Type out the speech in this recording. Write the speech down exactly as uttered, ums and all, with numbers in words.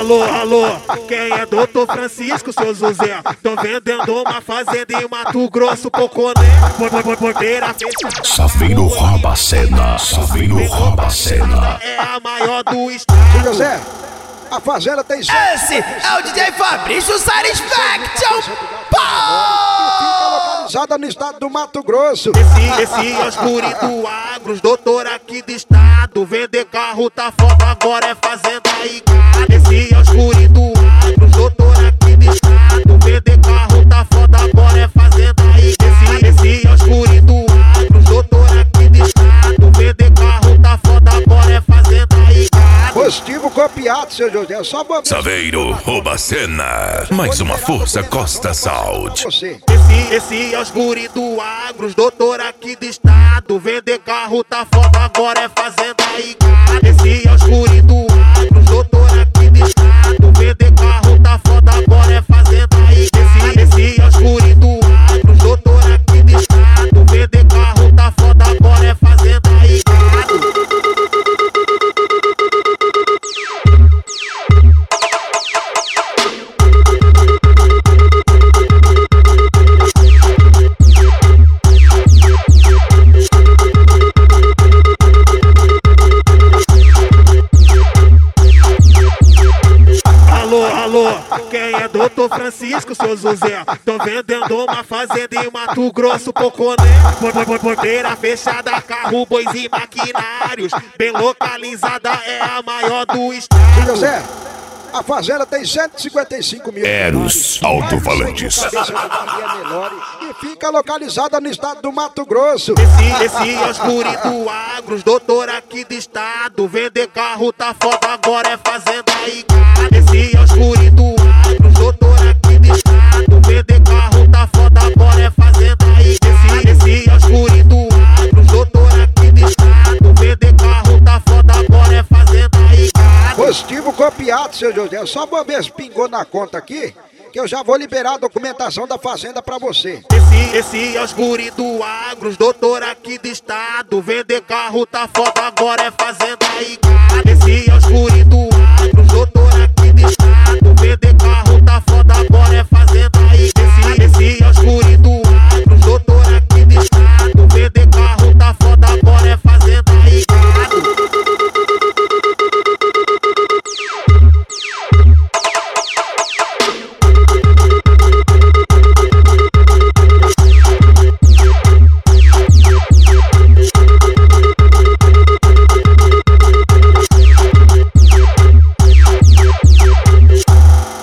Alô, alô, quem é doutor Francisco, seu José? Tô vendendo uma fazenda em Mato Grosso, Poconé. Porteira fechada. Saveiro rouba a cena, Saveiro rouba a cena. É a maior do estado. Seu José, a fazenda tem... Esse é o D J Fabrício Satisfaction. Fica localizada no estado do Mato Grosso. Esse, esse é os guri do agro, os doutor aqui do estado. Vender carro tá foda, agora é fazenda e gado. Esse é os guri do agro, os doutor aqui do estado. Vender carro tá foda, agora é fazenda e gado. Esse, esse é os guri do agro, os doutor aqui do estado. Vender carro tá foda, agora é fazenda e gado. Positivo copiado, seu José, só bobeira. Saveiro rouba a cena. Mais uma força Costa Sound. Você. Esse, esse é os guri do agro, os doutor aqui do estado. Vender carro tá foda, agora é fazenda e gado. Esse é os guri do agro, os doutor aqui do estado. Vender carro tá foda, agora é fazenda e gado. Esse, esse é os guri do agro, os doutor aqui do estado. Vender carro tá foda, agora é fazenda e gado. Alô, alô, quem é doutor Francisco, seu José? Tô vendendo uma fazenda em Mato Grosso, Poconé. Porteira fechada, carro, bois e maquinários. Bem localizada, é a maior do Seu estado. José, a fazenda tem cento e cinquenta e cinco mil. Eros Alto-Falantes. E fica localizada no estado do Mato Grosso. Esse, esse é os guri do agro, os doutor aqui do estado. Vender carro tá foda, agora é fazenda e gado. Esse é os guri do agro, os doutor aqui do estado. Vender carro tá foda, agora é fazenda e gado. Esse, esse é os guri do agro, os doutor aqui do estado. Vender carro tá foda, agora é fazenda e gado. Positivo copiado, seu José, só bobeira pingou na conta aqui, que eu já vou liberar a documentação da fazenda pra você. Esse, esse é os guri do agro, os doutor aqui do estado. Vender carro tá foda, agora é fazenda e gado. Esse é os guri do